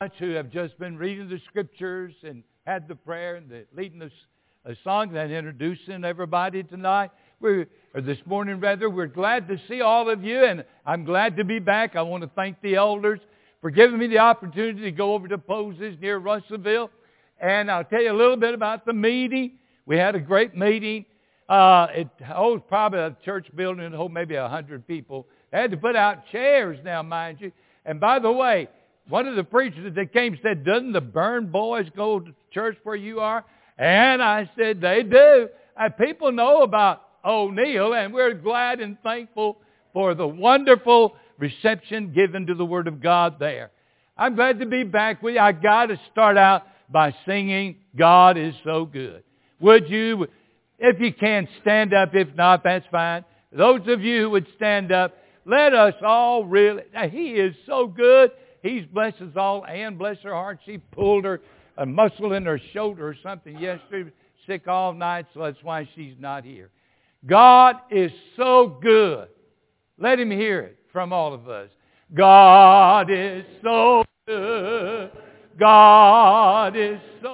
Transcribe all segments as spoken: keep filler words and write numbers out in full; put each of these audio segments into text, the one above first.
who have just been reading the Scriptures and had the prayer and the, leading the, a song that introducing everybody tonight. We're, or this morning rather, we're glad to see all of you, and I'm glad to be back. I want to thank the elders for giving me the opportunity to go over to Poses near Russellville. And I'll tell you a little bit about the meeting. We had a great meeting. Uh, it holds probably a church building that holds maybe a hundred people. They had to put out chairs now, mind you. And by the way, one of the preachers that came said, "Doesn't the Burn boys go to church where you are?" And I said, they do. And people know about O'Neill, and we're glad and thankful for the wonderful reception given to the Word of God there. I'm glad to be back with you. I got to start out by singing, "God is so good." Would you, if you can, stand up. If not, that's fine. Those of you who would stand up, let us all really, He is so good. He's blessed us all. Ann, bless her heart, she pulled her a muscle in her shoulder or something yesterday. Sick all night, so that's why she's not here. God is so good. Let Him hear it from all of us. God is so good. God is so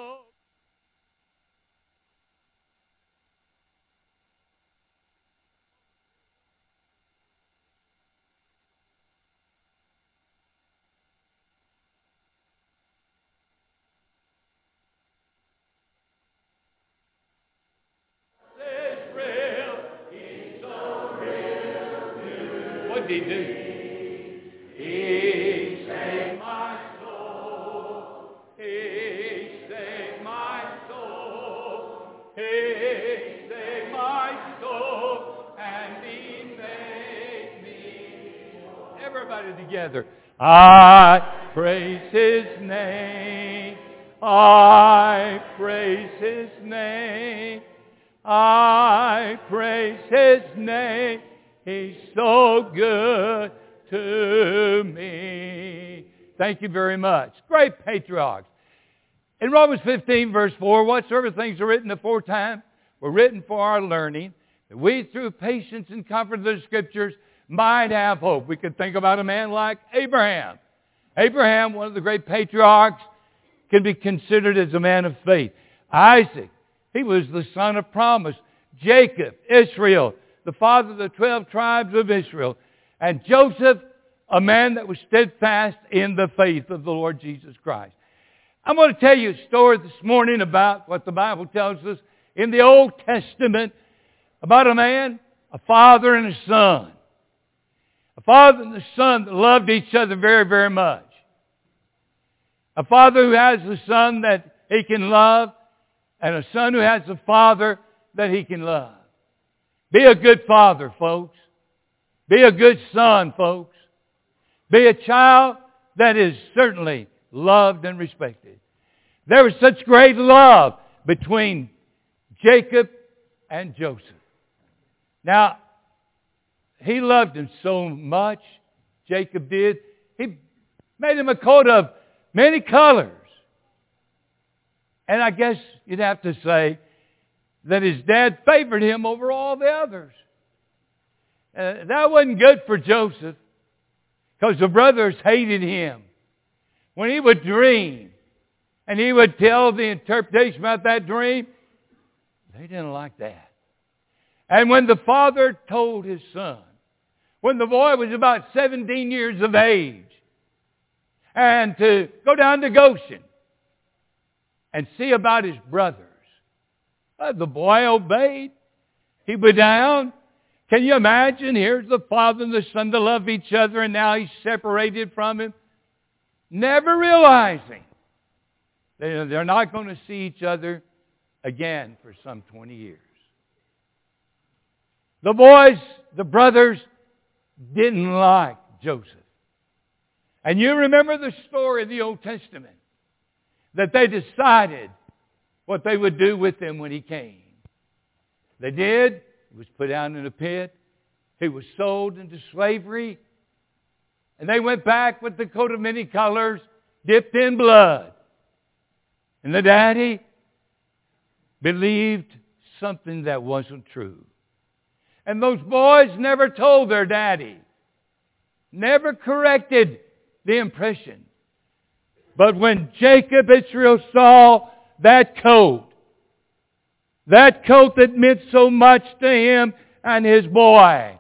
What did He do? He saved my soul. He saved my soul. He saved my soul. And He made me whole. Everybody together. I praise His name. I praise His name. I praise His name. He's so good to me. Thank you very much. Great patriarchs. In Romans fifteen, verse four, whatsoever things are written aforetime were written for our learning, that we through patience and comfort of the Scriptures might have hope. We could think about a man like Abraham. Abraham, one of the great patriarchs, can be considered as a man of faith. Isaac, he was the son of promise. Jacob, Israel, the father of the twelve tribes of Israel. And Joseph, a man that was steadfast in the faith of the Lord Jesus Christ. I'm going to tell you a story this morning about what the Bible tells us in the Old Testament about a man, a father and a son. A father and a son that loved each other very, very much. A father who has a son that he can love, and a son who has a father that he can love. Be a good father, folks. Be a good son, folks. Be a child that is certainly loved and respected. There was such great love between Jacob and Joseph. Now, he loved him so much, Jacob did. He made him a coat of many colors. And I guess you'd have to say that his dad favored him over all the others. Uh, that wasn't good for Joseph, because the brothers hated him. When he would dream and he would tell the interpretation about that dream, they didn't like that. And when the father told his son, when the boy was about seventeen years of age, and to go down to Goshen and see about his brothers, Uh, the boy obeyed. He went down. Can you imagine? Here's the father and the son to love each other, and now he's separated from him. Never realizing that they're not going to see each other again for some twenty years. The boys, the brothers, didn't like Joseph. And you remember the story of the Old Testament, that they decided what they would do with him when he came. They did. He was put down in a pit. He was sold into slavery. And they went back with the coat of many colors, dipped in blood. And the daddy believed something that wasn't true. And those boys never told their daddy. Never corrected the impression But when Jacob, Israel, saw that coat, that coat that meant so much to him and his boy,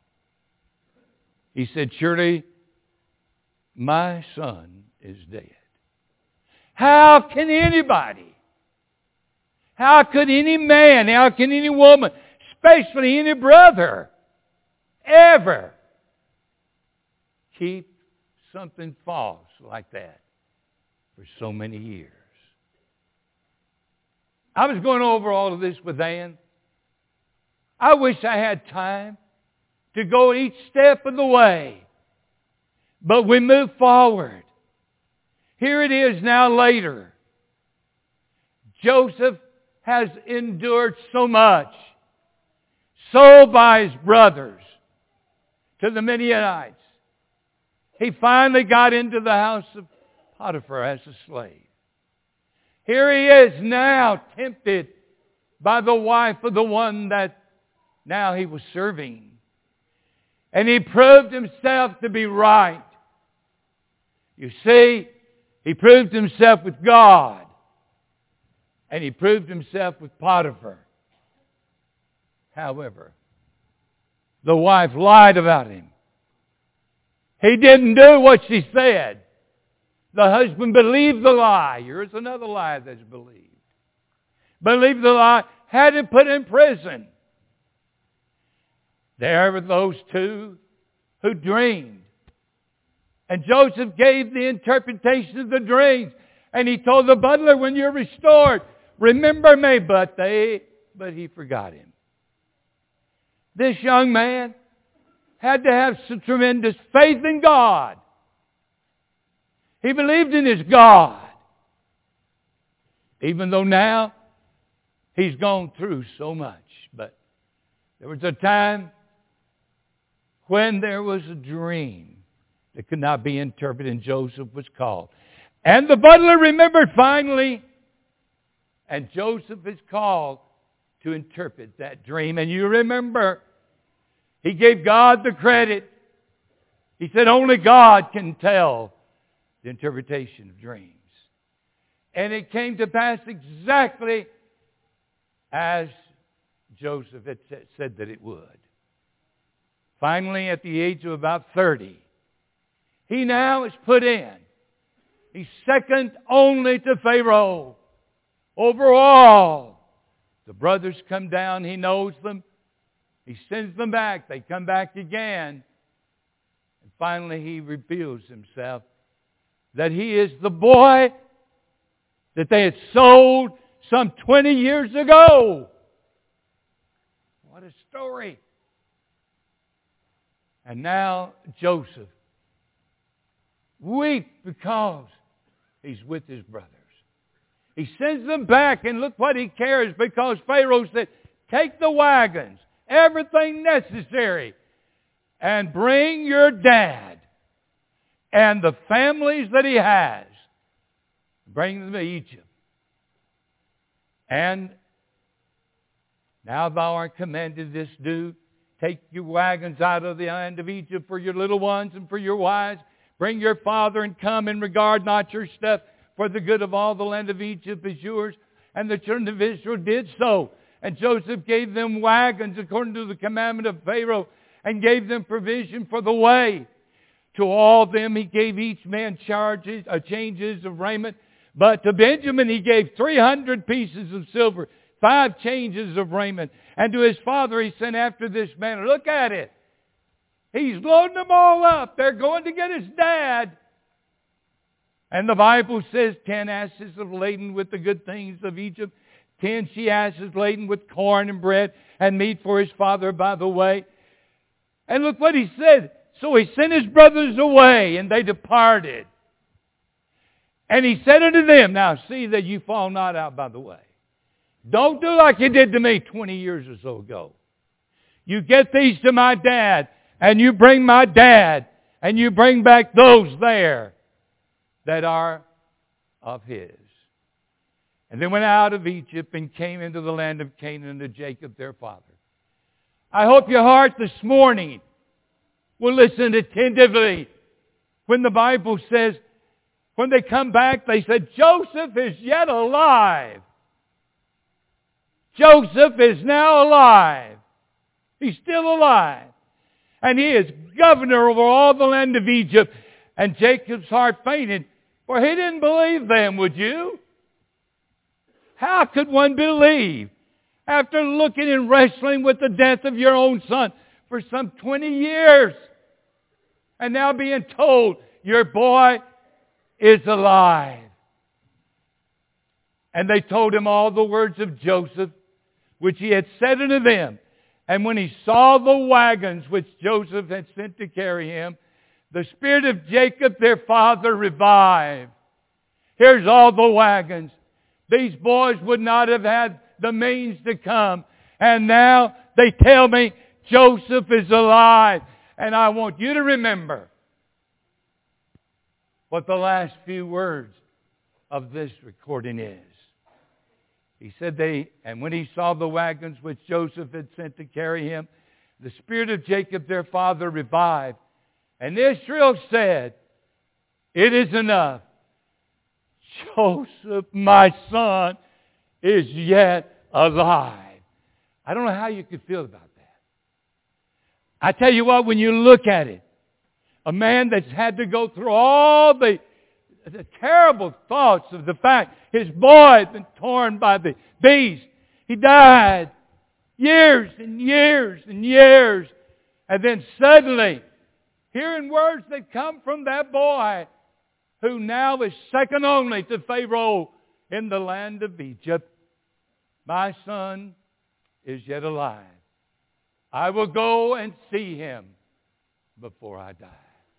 he said, surely my son is dead. How can anybody, how could any man, how can any woman, especially any brother, ever keep something false like that for so many years? I was going over all of this with Ann. I wish I had time to go each step of the way. But we move forward. Here it is now later. Joseph has endured so much. Sold by his brothers to the Midianites. He finally got into the house of Potiphar as a slave. Here he is now tempted by the wife of the one that now he was serving. And he proved himself to be right. You see, he proved himself with God. And he proved himself with Potiphar. However, the wife lied about him. He didn't do what she said. The husband believed the lie. Here's another lie that's believed. Believed the lie, had him put in prison. There were those two who dreamed. And Joseph gave the interpretation of the dreams. And he told the butler, when you're restored, remember me. But they, but he forgot him. This young man had to have some tremendous faith in God. He believed in his God. Even though now he's gone through so much. But there was a time when there was a dream that could not be interpreted, and Joseph was called. And the butler remembered finally, and Joseph is called to interpret that dream. And you remember, he gave God the credit. He said only God can tell the interpretation of dreams. And it came to pass exactly as Joseph had said that it would. Finally, at the age of about thirty, he now is put in. He's second only to Pharaoh. Over all, the brothers come down. He knows them. He sends them back. They come back again. And finally, he reveals himself that he is the boy that they had sold some twenty years ago. What a story. And now Joseph weeps because he's with his brothers. He sends them back, and look what he cares, because Pharaoh said, take the wagons, everything necessary, and bring your dad and the families that he has. Bring them to Egypt. And now thou art commanded this, do. Take your wagons out of the land of Egypt for your little ones and for your wives. Bring your father and come, and regard not your stuff, for the good of all the land of Egypt is yours. And the children of Israel did so. And Joseph gave them wagons according to the commandment of Pharaoh, and gave them provision for the way. To all of them he gave each man charges, uh, changes of raiment. But to Benjamin he gave three hundred pieces of silver, five changes of raiment. And to his father he sent after this manner. Look at it. He's loading them all up. They're going to get his dad. And the Bible says ten asses are laden with the good things of Egypt. Ten she asses laden with corn and bread and meat for his father by the way. And look what he said. So he sent his brothers away, and they departed. And he said unto them, now see that you fall not out by the way. Don't do like you did to me twenty years or so ago. You get these to my dad, and you bring my dad, and you bring back those there that are of his. And they went out of Egypt and came into the land of Canaan to Jacob their father. I hope your heart this morning will listen attentively when the Bible says When they come back, they said, Joseph is yet alive. Joseph is now alive. He's still alive. And he is governor over all the land of Egypt. And Jacob's heart fainted, for he didn't believe them, would you? How could one believe after looking and wrestling with the death of your own son for some twenty years and now being told your boy is alive? And they told him all the words of Joseph, which he had said unto them. And when he saw the wagons which Joseph had sent to carry him, the spirit of Jacob their father revived. Here's all the wagons. These boys would not have had the means to come. And now they tell me Joseph is alive. And I want you to remember what the last few words of this recording is. He said they, and when he saw the wagons which Joseph had sent to carry him, the spirit of Jacob their father revived. And Israel said, it is enough. Joseph, my son, is yet alive. I don't know how you could feel about that. I tell you what, when you look at it, a man that's had to go through all the, the terrible thoughts of the fact his boy had been torn by the beast. He died years and years and years. And then suddenly, hearing words that come from that boy who now is second only to Pharaoh in the land of Egypt. My son is yet alive. I will go and see him before I die.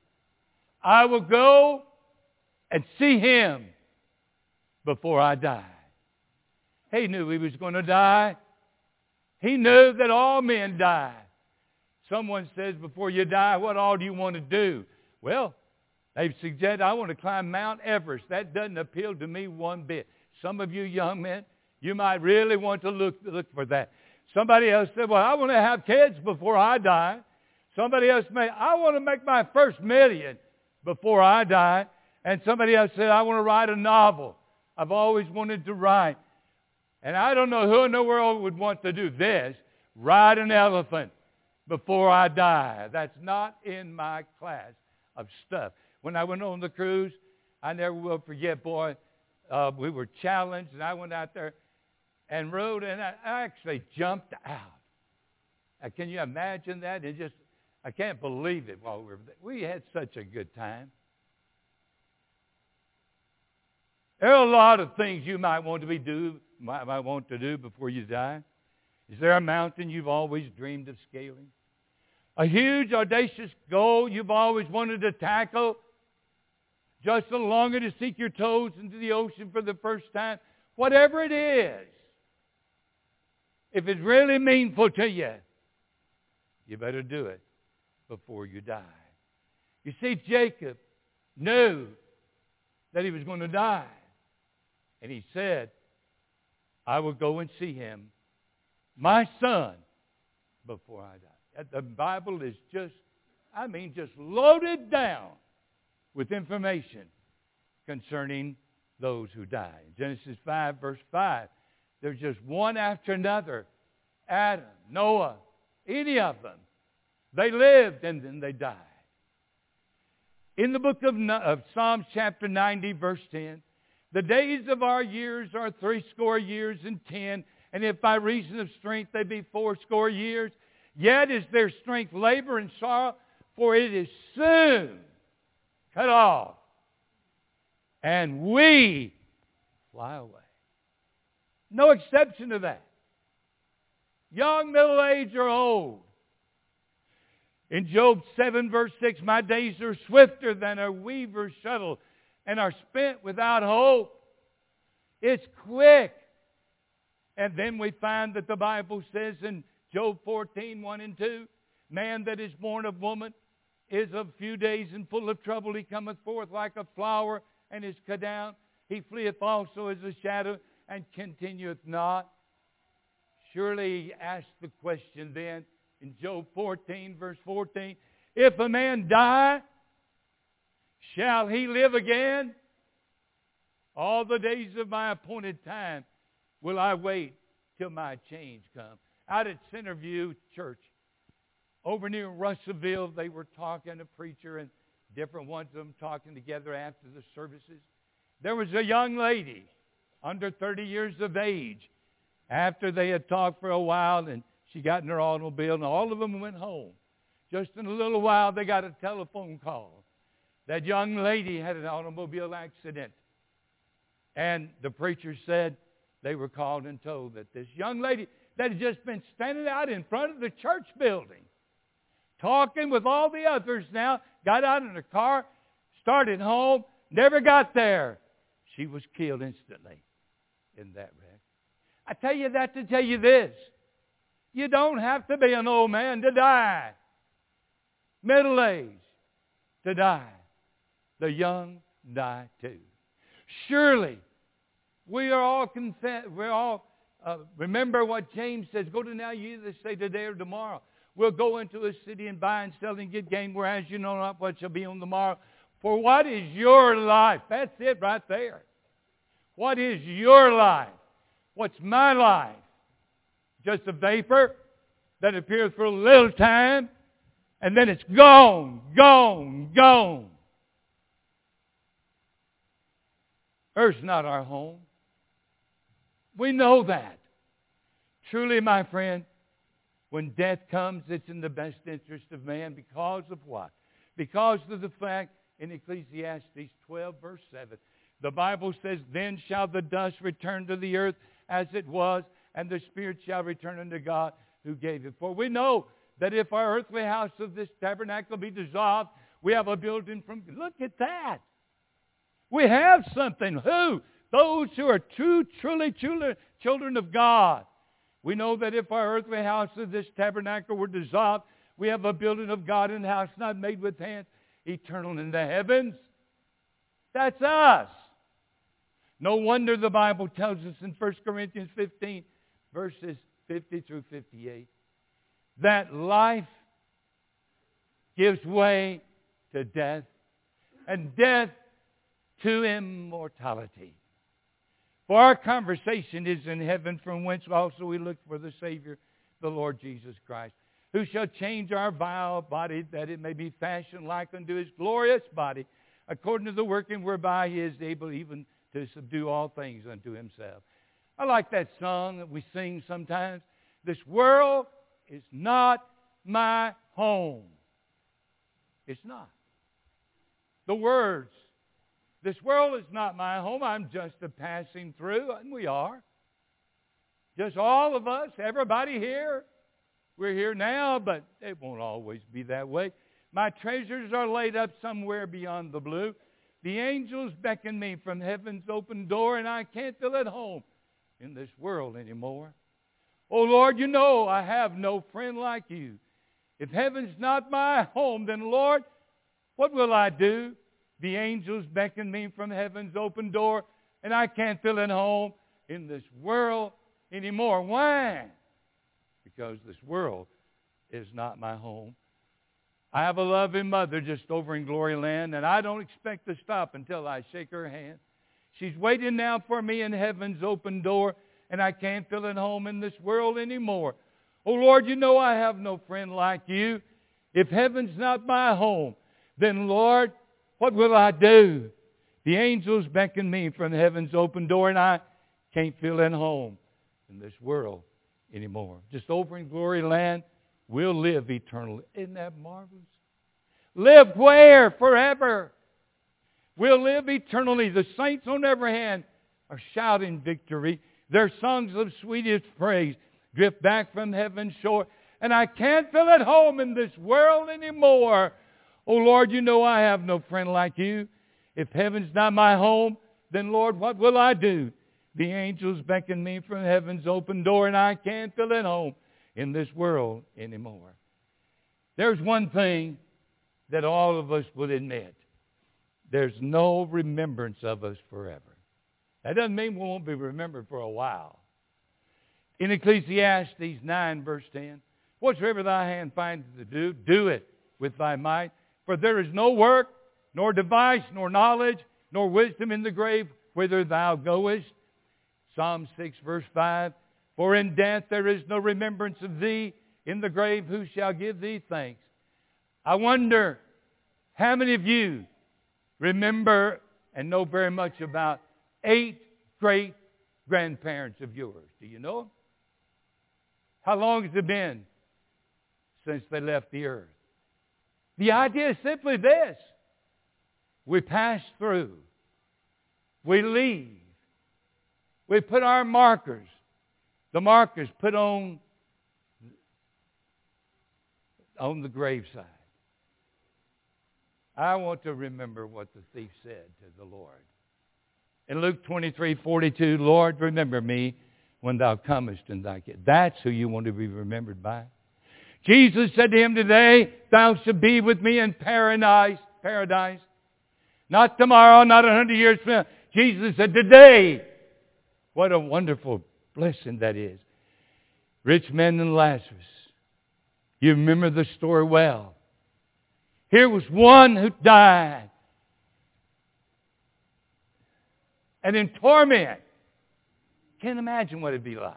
I will go and see him before I die. He knew he was going to die. He knew that all men die. Someone says, before you die, what all do you want to do? Well, they've suggested, I want to climb Mount Everest. That doesn't appeal to me one bit. Some of you young men, you might really want to look, look for that. Somebody else said, well, I want to have kids before I die. Somebody else may, I want to make my first million before I die. And somebody else said, I want to write a novel. I've always wanted to write. And I don't know who in the world would want to do this, ride an elephant before I die. That's not in my class of stuff. When I went on the cruise, I never will forget, boy, uh, we were challenged, and I went out there and rode, and I actually jumped out. Uh, can you imagine that? It just, I can't believe it. While we were there. We had such a good time. There are a lot of things you might want to be do, might, might want to do before you die. Is there a mountain you've always dreamed of scaling? A huge, audacious goal you've always wanted to tackle? Just a longer to sink your toes into the ocean for the first time? Whatever it is, if it's really meaningful to you, you better do it before you die. You see, Jacob knew that he was going to die. And he said, I will go and see him, my son, before I die. The Bible is just, I mean, just loaded down with information concerning those who die. In Genesis five, verse five, there's just one after another. Adam, Noah, any of them. They lived and then they died. In the book of, of Psalms chapter ninety, verse ten, the days of our years are threescore years and ten, and if by reason of strength they be fourscore years, yet is their strength labor and sorrow, for it is soon cut off, and we fly away. No exception to that. Young, middle age, or old. In Job seven, verse six, my days are swifter than a weaver's shuttle, and are spent without hope. It's quick. And then we find that the Bible says in Job fourteen, one and two, man that is born of woman is of few days and full of trouble. He cometh forth like a flower and is cut down. He fleeth also as a shadow and continueth not. Surely he asked the question then in Job fourteen, verse fourteen, if a man die, shall he live again? All the days of my appointed time will I wait till my change come. Out at Centerview Church, over near Russellville, they were talking, a preacher and different ones of them talking together after the services. There was a young lady under thirty years of age. After they had talked for a while, and she got in her automobile, and all of them went home. Just in a little while, they got a telephone call. That young lady had an automobile accident. And the preacher said they were called and told that this young lady that had just been standing out in front of the church building, talking with all the others now, got out in the car, started home, never got there. She was killed instantly in that wreck. I tell you that to tell you this. You don't have to be an old man to die. Middle-aged to die. The young die too. Surely, we are all confess. We're all uh, remember what James says. Go to now you either say today or tomorrow. We'll go into a city and buy and sell and get gain, whereas you know not what shall be on tomorrow. For what is your life? That's it right there. What is your life? What's my life? Just a vapor that appears for a little time, and then it's gone, gone, gone. Earth's not our home. We know that. Truly, my friend, when death comes, it's in the best interest of man because of what? Because of the fact in Ecclesiastes twelve, verse seven, the Bible says, then shall the dust return to the earth as it was, and the spirit shall return unto God who gave it. For we know that if our earthly house of this tabernacle be dissolved, we have a building from... Look at that. We have something. Who? Those who are true, truly, truly children of God. We know that if our earthly house of this tabernacle were dissolved, we have a building of God in a house not made with hands, eternal in the heavens. That's us. No wonder the Bible tells us in First Corinthians fifteen, verses fifty through fifty-eight, that life gives way to death, and death to immortality. For our conversation is in heaven, from whence also we look for the Savior, the Lord Jesus Christ, who shall change our vile body, that it may be fashioned like unto His glorious body, according to the working whereby He is able even to subdue all things unto Himself. I like that song that we sing sometimes. This world is not my home. It's not. The words, this world is not my home. I'm just a passing through, and we are. Just all of us, everybody here. We're here now, but it won't always be that way. My treasures are laid up somewhere beyond the blue. The angels beckon me from heaven's open door, and I can't feel at home in this world anymore. Oh, Lord, you know I have no friend like you. If heaven's not my home, then, Lord, what will I do? The angels beckon me from heaven's open door, and I can't feel at home in this world anymore. Why? Because this world is not my home. I have a loving mother just over in Glory Land, and I don't expect to stop until I shake her hand. She's waiting now for me in heaven's open door, and I can't feel at home in this world anymore. Oh, Lord, you know I have no friend like you. If heaven's not my home, then, Lord, what will I do? The angels beckon me from heaven's open door, and I can't feel at home in this world anymore. Just over in Glory Land, we'll live eternally. Isn't that marvelous? Live where? Forever. We'll live eternally. The saints on every hand are shouting victory. Their songs of sweetest praise drift back from heaven's shore. And I can't feel at home in this world anymore. Oh, Lord, you know I have no friend like you. If heaven's not my home, then, Lord, what will I do? The angels beckon me from heaven's open door, and I can't feel at home in this world anymore. There's one thing that all of us would admit. There's no remembrance of us forever. That doesn't mean we won't be remembered for a while. In Ecclesiastes nine, verse ten, whatsoever thy hand findeth to do, do it with thy might. For there is no work, nor device, nor knowledge, nor wisdom in the grave whither thou goest. Psalm six, verse five. For in death there is no remembrance of thee. In the grave who shall give thee thanks? I wonder how many of you remember and know very much about eight great grandparents of yours. Do you know them? How long has it been since they left the earth? The idea is simply this. We pass through. We leave. We put our markers. The markers put on, on the graveside. I want to remember what the thief said to the Lord. In Luke twenty-three forty-two, Lord, remember me when thou comest in thy kingdom. That's who you want to be remembered by. Jesus said to him, today thou shalt be with me in paradise. Paradise. Not tomorrow, not a hundred years from now. Jesus said, today. What a wonderful blessing that is. Rich man and Lazarus. You remember the story well. Here was one who died. And in torment. Can't imagine what it'd be like.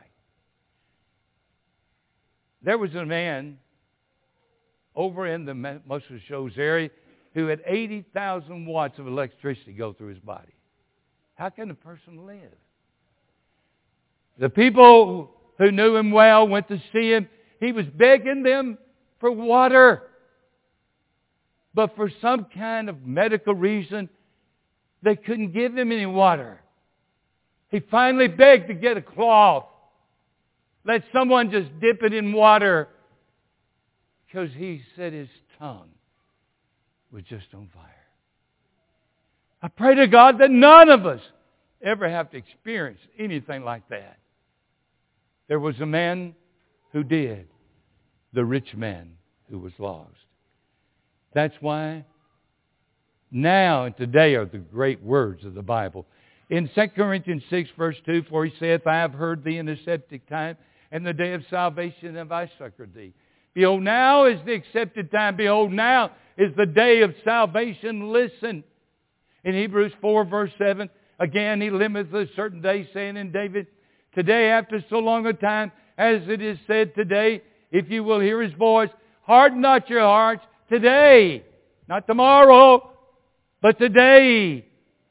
There was a man over in the Muscle Shoals area who had eighty thousand watts of electricity go through his body. How can a person live? The people who knew him well went to see him. He was begging them for water. But for some kind of medical reason, they couldn't give him any water. He finally begged to get a cloth. Let someone just dip it in water. Because he said his tongue was just on fire. I pray to God that none of us ever have to experience anything like that. There was a man who did. The rich man who was lost. That's why now and today are the great words of the Bible. In Second Corinthians six, verse two, for he saith, I have heard thee in the accepted time, and the day of salvation have I succored thee. Behold, now is the accepted time. Behold, now is the day of salvation. Listen. In Hebrews four, verse seven, again he limiteth a certain day, saying in David, today after so long a time, as it is said today, if you will hear his voice, harden not your hearts. Today, not tomorrow, but today.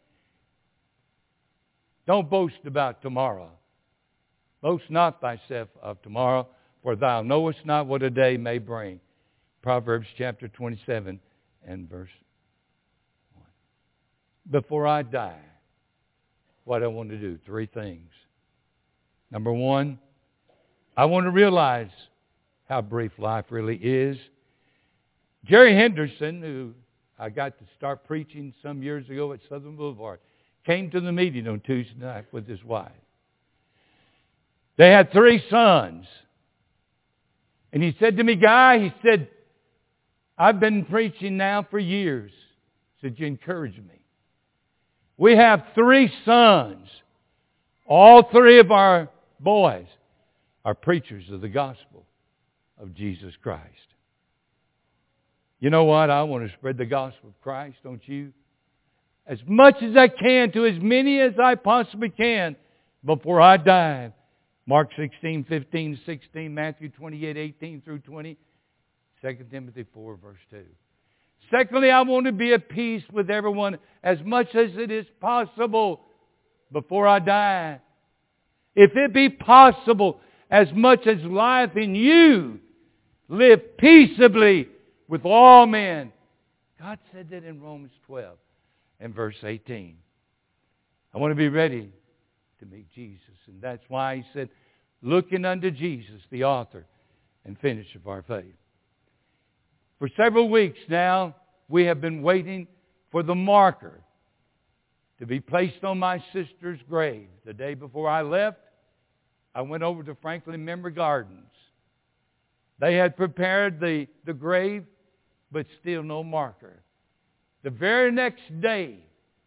Don't boast about tomorrow. Boast not thyself of tomorrow, for thou knowest not what a day may bring. Proverbs chapter twenty-seven and verse one. Before I die, what I want to do, three things. Number one, I want to realize how brief life really is. Jerry Henderson, who I got to start preaching some years ago at Southern Boulevard, came to the meeting on Tuesday night with his wife. They had three sons. And he said to me, Guy, he said, I've been preaching now for years. He said, you encourage me. We have three sons. All three of our boys are preachers of the gospel of Jesus Christ. You know what? I want to spread the gospel of Christ, don't you? As much as I can, to as many as I possibly can, before I die. Mark sixteen, fifteen, sixteen, Matthew twenty-eight, eighteen through twenty, Second Timothy four, verse two. Secondly, I want to be at peace with everyone as much as it is possible before I die. If it be possible, as much as life in you, live peaceably with all men. God said that in Romans twelve and verse eighteen. I want to be ready to meet Jesus. And that's why he said, looking unto Jesus, the author and finisher of our faith. For several weeks now, we have been waiting for the marker to be placed on my sister's grave. The day before I left, I went over to Franklin Memory Gardens. They had prepared the, the grave, but still no marker. The very next day,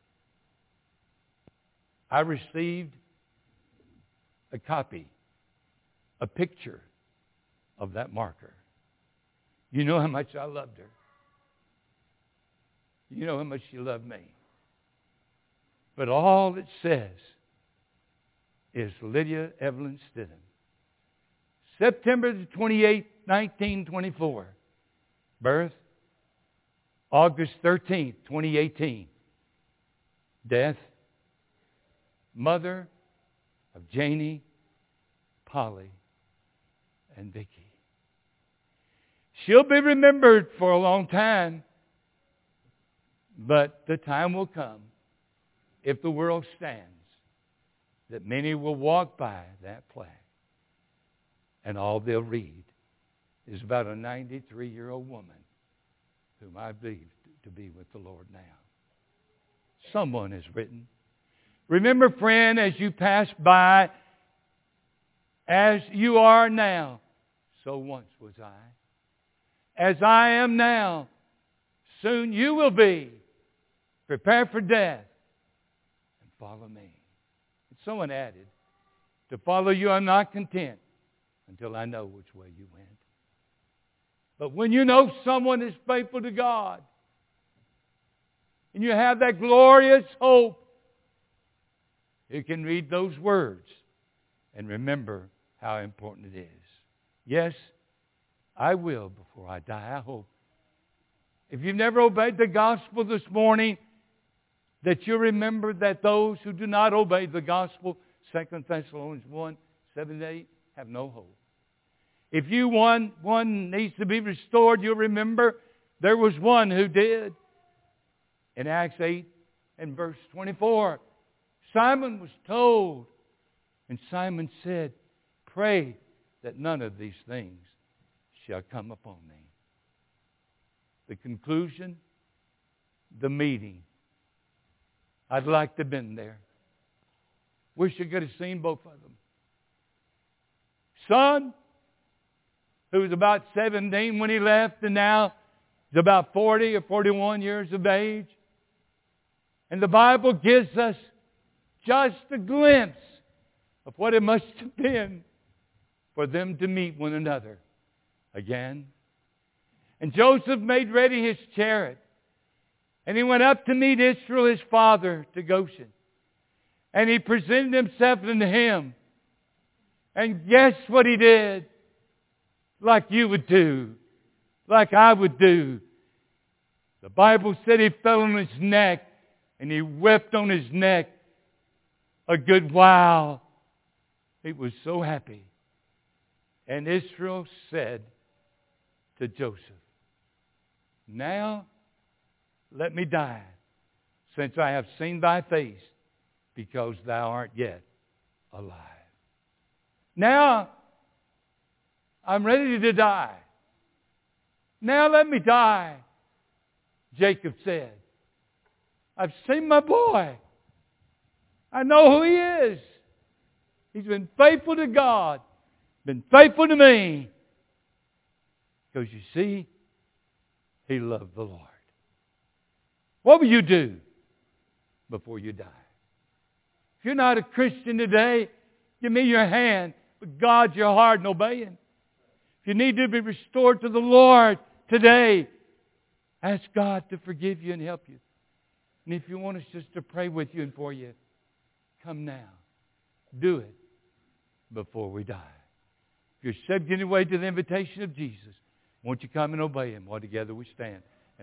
I received a copy, a picture of that marker. You know how much I loved her. You know how much she loved me. But all it says is Lydia Evelyn Stidham. September the twenty-eighth, nineteen twenty-four. Birth, August thirteenth, twenty eighteen. Death, mother of Janie, Polly, and Vicki. She'll be remembered for a long time, but the time will come, if the world stands, that many will walk by that plaque, and all they'll read is about a ninety-three-year-old woman whom I believe to be with the Lord now. Someone has written, remember, friend, as you pass by, as you are now, so once was I. As I am now, soon you will be. Prepare for death and follow me. And someone added, to follow you I'm not content until I know which way you went. But when you know someone is faithful to God, and you have that glorious hope, you can read those words and remember how important it is. Yes, I will before I die, I hope. If you've never obeyed the gospel this morning, that you remember that those who do not obey the gospel, Second Thessalonians one, seven, eight, have no hope. If you one, one needs to be restored, you'll remember there was one who did. In Acts eight and verse twenty-four, Simon was told, and Simon said, pray that none of these things shall come upon me. The conclusion, the meeting. I'd like to have been there. Wish I could have seen both of them. Son, who was about seventeen when he left, and now is about forty or forty-one years of age. And the Bible gives us just a glimpse of what it must have been for them to meet one another again. And Joseph made ready his chariot. And he went up to meet Israel, his father, to Goshen. And he presented himself unto him. And guess what he did? Like you would do. Like I would do. The Bible said he fell on his neck. And he wept on his neck a good while. He was so happy. And Israel said to Joseph, now let me die, since I have seen thy face, because thou art yet alive. Now I'm ready to die. Now let me die, Jacob said. I've seen my boy. I know who he is. He's been faithful to God. Been faithful to me. Because you see, he loved the Lord. What will you do before you die? If you're not a Christian today, give me your hand. But guard your heart in obeying. If you need to be restored to the Lord today, ask God to forgive you and help you. And if you want us just to pray with you and for you, come now. Do it before we die. If you're subject anyway to the invitation of Jesus, won't you come and obey Him while together we stand?